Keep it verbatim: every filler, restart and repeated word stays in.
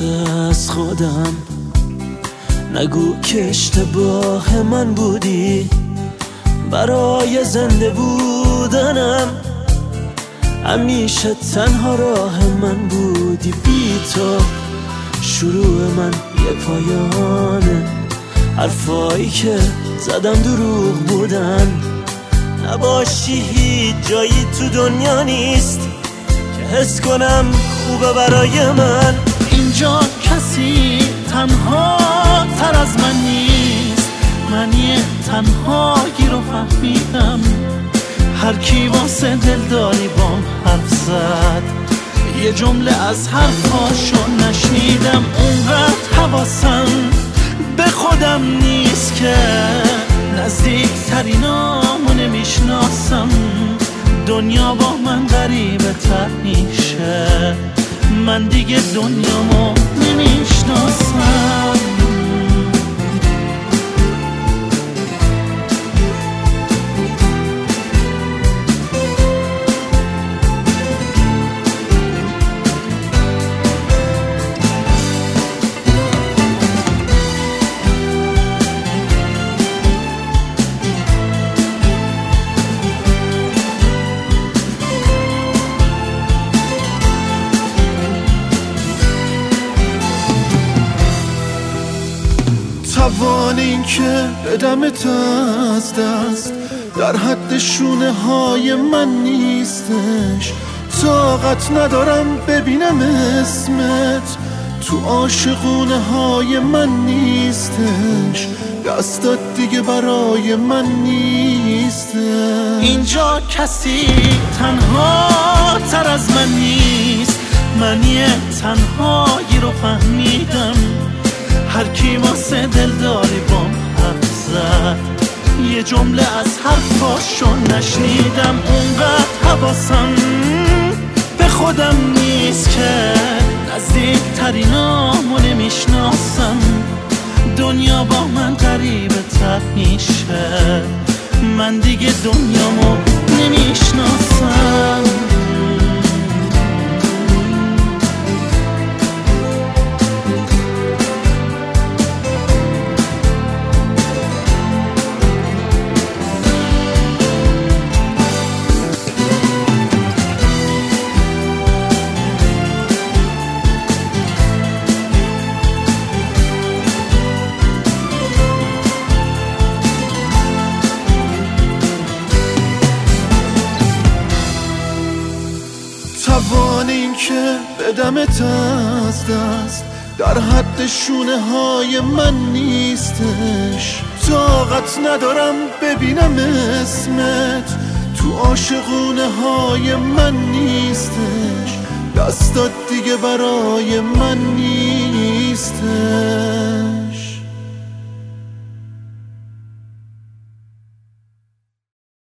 از خودم، نگو که اشتباه من بودی. برای زنده بودنم همیشه تنها راه من بودی. بی تو شروع من یه پایانه، حرفایی که زدم دروغ بودن. نباشی هیچ جایی تو دنیا نیست که حس کنم خوبه برای من. اینجا کسی تنها تر از من نیست، من یه تنهایی رو فهمیدم. هر کی واسه دلداری بام حرف زد، یه جمله از حرفاشو نشنیدم. اونقدر حواسم به خودم نیست که نزدیک ترینامو نمیشناسم. دنیا با من غریبه تر میشه، من دیگه دنیامو نمیشناسم. توان این که بدمت از دست در حد شونه های من نیستش. طاقت ندارم ببینم اسمت تو عاشقونه های من نیستش. دستات دیگه برای من نیستش. اینجا کسی تنها تر از من نیست، من یه تنهایی رو فهمیدم. هر کی واسه دلداری بام حرف زد، یه جمله از حرفاشو نشنیدم. اونقدر حواسم به خودم نیست که نزدیک ترینامو نمیشناسم. دنیا با من غریبه تر میشه، من دیگه دنیامو نمیشناسم. توان این که بدمت از دست در حد شونه های من نیستش. طاقت ندارم ببینم اسمت تو عاشقونه های من نیستش. دستات دیگه برای من نیستش.